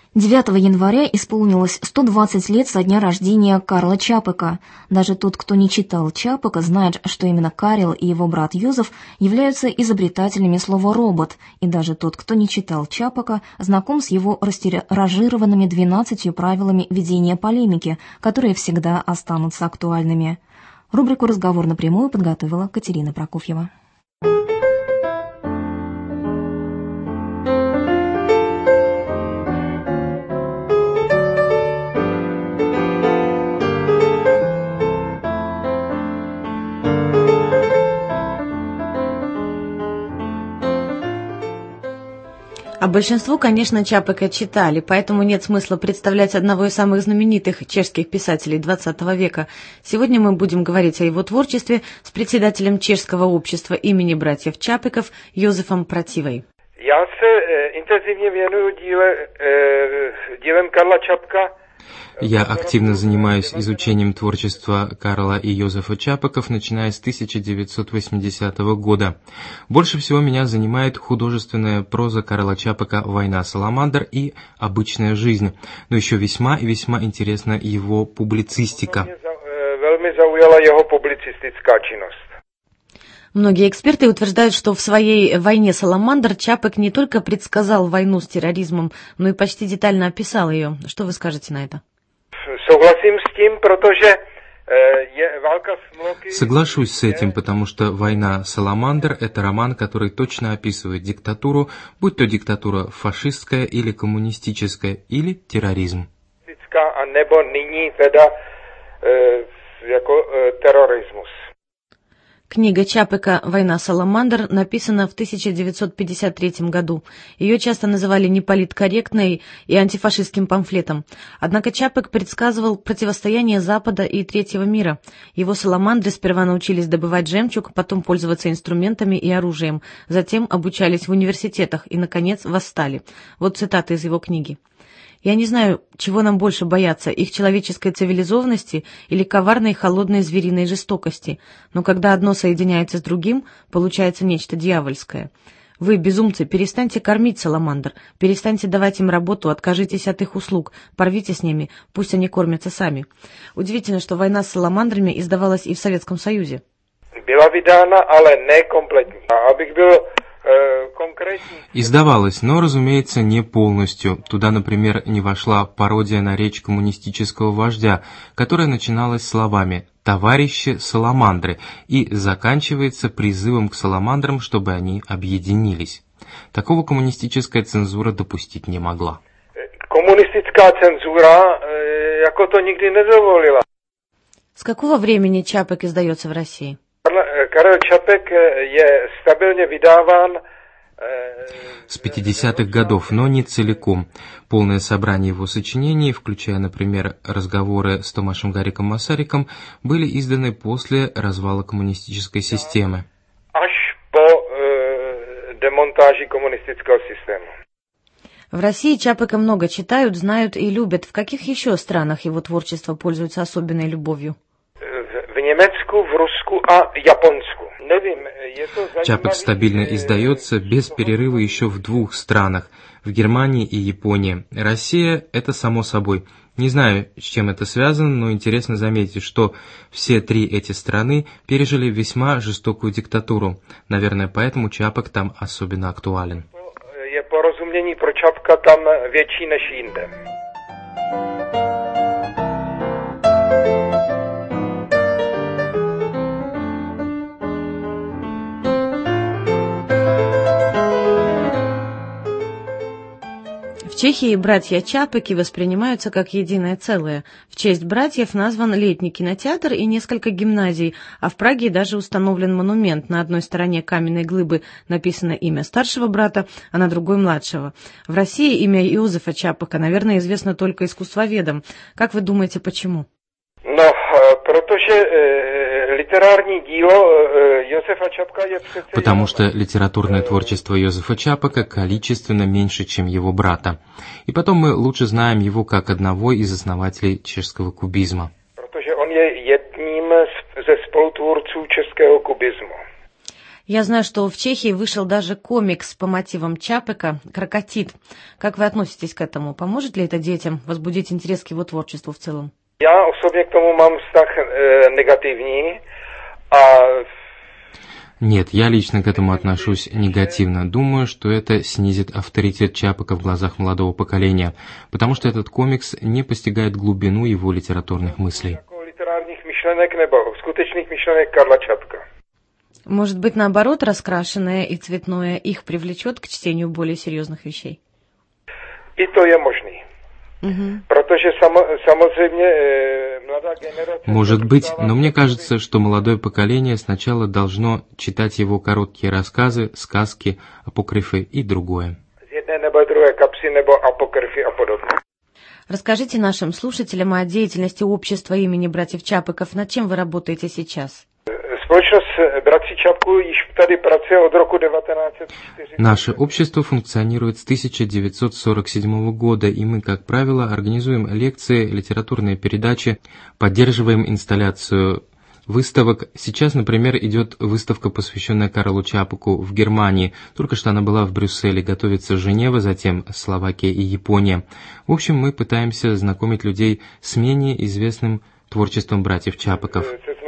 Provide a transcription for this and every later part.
9 января исполнилось 120 лет со дня рождения Карла Чапека. Даже тот, кто не читал Чапека, знает, что именно Карл и его брат Йозеф являются изобретателями слова «робот». И даже тот, кто не читал Чапека, знаком с его растиражированными 12 правилами ведения полемики, которые всегда останутся актуальными. Рубрику «Разговор напрямую» подготовила Катерина Прокофьева. А большинству, конечно, Чапека читали, поэтому нет смысла представлять одного из самых знаменитых чешских писателей XX века. Сегодня мы будем говорить о его творчестве с председателем Чешского общества имени братьев Чапеков Josefem Prativej. Já se intenzivně věnuju dílem Karla Čapka. Я активно занимаюсь изучением творчества Карла и Йозефа Чапеков, начиная с 1980 года. Больше всего меня занимает художественная проза Карла Чапека «Война Саламандр» и «Обычная жизнь», но еще весьма и весьма интересна его публицистика. Velmi zaujala jeho publicistická činnost. Многие эксперты утверждают, что в своей «Войне Саламандр» Чапек не только предсказал войну с терроризмом, но и почти детально описал ее. Что вы скажете на это? Соглашусь с этим, потому что «Война Саламандр» — это роман, который точно описывает диктатуру, будь то диктатура фашистская или коммунистическая, или терроризм. Книга Чапека «Война Саламандр» написана в 1953 году. Ее часто называли неполиткорректной и антифашистским памфлетом. Однако Чапек предсказывал противостояние Запада и Третьего мира. Его саламандры сперва научились добывать жемчуг, потом пользоваться инструментами и оружием, затем обучались в университетах и, наконец, восстали. Вот цитата из его книги. «Я не знаю, чего нам больше бояться, их человеческой цивилизованности или коварной холодной звериной жестокости, но когда одно соединяется с другим, получается нечто дьявольское. Вы, безумцы, перестаньте кормить саламандр, перестаньте давать им работу, откажитесь от их услуг, порвите с ними, пусть они кормятся сами». Удивительно, что «Война с саламандрами» издавалась и в Советском Союзе. Была видана, але не комплектно. Абych byl Издавалось, но, разумеется, не полностью. Туда, например, не вошла пародия на речь коммунистического вождя, которая начиналась словами «товарищи саламандры» и заканчивается призывом к саламандрам, чтобы они объединились. Такого коммунистическая цензура допустить не могла. Коммунистическая цензура jako to nikdy nedovolila. С какого времени Чапек издается в России? Karel Čapek je стабильно выдаван с 50-х годов, но не целиком. Полное собрание его сочинений, включая, например, разговоры с Томашем Гариком Масариком, были изданы после развала коммунистической системы. Аж по демонтажи коммунистического системы. В России Чапека много читают, знают и любят. В каких еще странах его творчество пользуется особенной любовью? В Немецку, в Руску, а Японску. Чапек стабильно издается без перерыва еще в 2 странах, в Германии и Японии. Россия – это само собой. Не знаю, с чем это связано, но интересно заметить, что все 3 эти страны пережили весьма жестокую диктатуру. Наверное, поэтому Чапек там особенно актуален. Пorozumění pro Čapka tam větší než jinde. В Чехии братья Чапеки воспринимаются как единое целое. В честь братьев назван летний кинотеатр и несколько гимназий, а в Праге даже установлен монумент. На одной стороне каменной глыбы написано имя старшего брата, а на другой младшего. В России имя Йозефа Чапека, наверное, известно только искусствоведам. Как вы думаете, почему? Потому что литературное творчество Йозефа Чапека количественно меньше, чем его брата. И потом мы лучше знаем его как одного из основателей чешского кубизма. Я знаю, что в Чехии вышел даже комикс по мотивам Чапека «Крокотит». Как вы относитесь к этому? Поможет ли это детям возбудить интерес к его творчеству в целом? Já osobně k tomu mám vztah negativní a... Нет, я лично к этому отношусь негативно. Думаю, что это снизит авторитет Чапека в глазах молодого поколения, потому что этот комикс не постигает глубину его литературных мыслей. Literárních myšlenek nebo skutečných myšlenek Karla Čapka. Может быть, наоборот, раскрашенное и цветное их привлечет к чтению более серьезных вещей? I to je možný. Protože samozřejmě mladá generace... Может быть, но мне кажется, что молодое поколение сначала должно читать его короткие рассказы, сказки, апокрифы и другое. Z jedné nebo druhé kapsy nebo apokryfy a podobně. Расскажите нашим слушателям о деятельности общества имени братьев Чапеков. Над чем вы работаете сейчас? Společnost bratří Čapků již tady pracuje od roku 1940. Наше общество функционирует с 1947 года, и мы, как правило, организуем лекции, литературные передачи, поддерживаем инсталляцию выставок. Сейчас, например, идет выставка, посвященная Карлу Чапеку в Германии. Только что она была в Брюсселе, готовится Женева, затем Словакия и Япония. В общем, мы пытаемся знакомить людей с менее известным творчеством братьев Чапеков.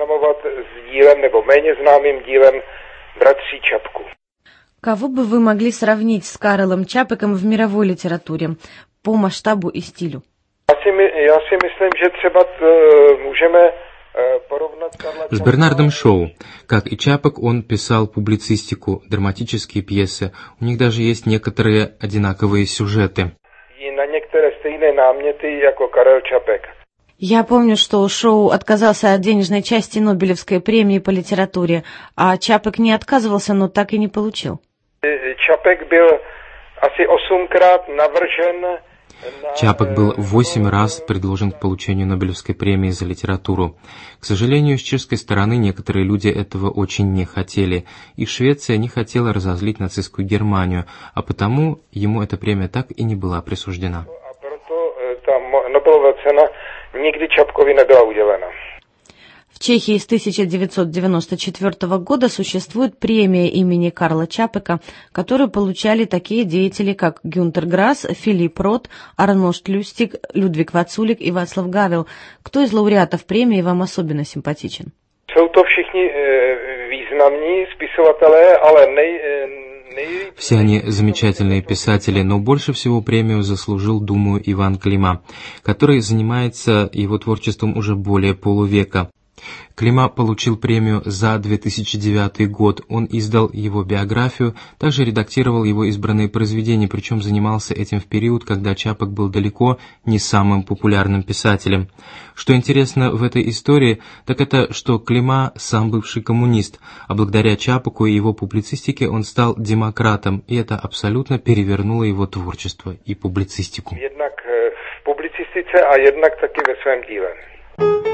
Dílem nebo méně známým dílem bratří Čapků. Кого бы вы могли сравнить с Карлом Чапеком в мировой литературе по масштабу и стилю? Já si myslím, že třeba můžeme porovnat Karla С Бернардом Шоу. Как и Чапек, он писал публицистику, драматические пьесы. У них даже есть некоторые одинаковые сюжеты. I na některé stejné náměty jako Karel Čapek. Я помню, что Шоу отказался от денежной части Нобелевской премии по литературе, а Чапек не отказывался, но так и не получил. Čapek byl asi 8krát navržen. Чапек был 8 раз предложен к получению Нобелевской премии за литературу. К сожалению, с чешской стороны некоторые люди этого очень не хотели, и Швеция не хотела разозлить нацистскую Германию, а потому ему эта премия так и не была присуждена. A proto ta Nobelova cena nikdy Čapkovi nebyla udělena. В Чехии с 1994 года существует премия имени Карла Чапека, которую получали такие деятели, как Гюнтер Грасс, Филипп Рот, Арнольд Люстик, Людвиг Вацулик и Вацлав Гавел. Кто из лауреатов премии вам особенно симпатичен? Jsou to všichni významní spisovatelé, ale Все они замечательные писатели, но больше всего премию заслужил, думаю, Иван Клима, который занимается его творчеством уже более полувека. Клима получил премию за 2009 год. Он издал его биографию, также редактировал его избранные произведения, причем занимался этим в период, когда Чапек был далеко не самым популярным писателем. Что интересно в этой истории, так это, что Клима сам бывший коммунист, а благодаря Чапеку и его публицистике он стал демократом, и это абсолютно перевернуло его творчество и публицистику. Jednak v publicistice a jednak taky ve svém díle.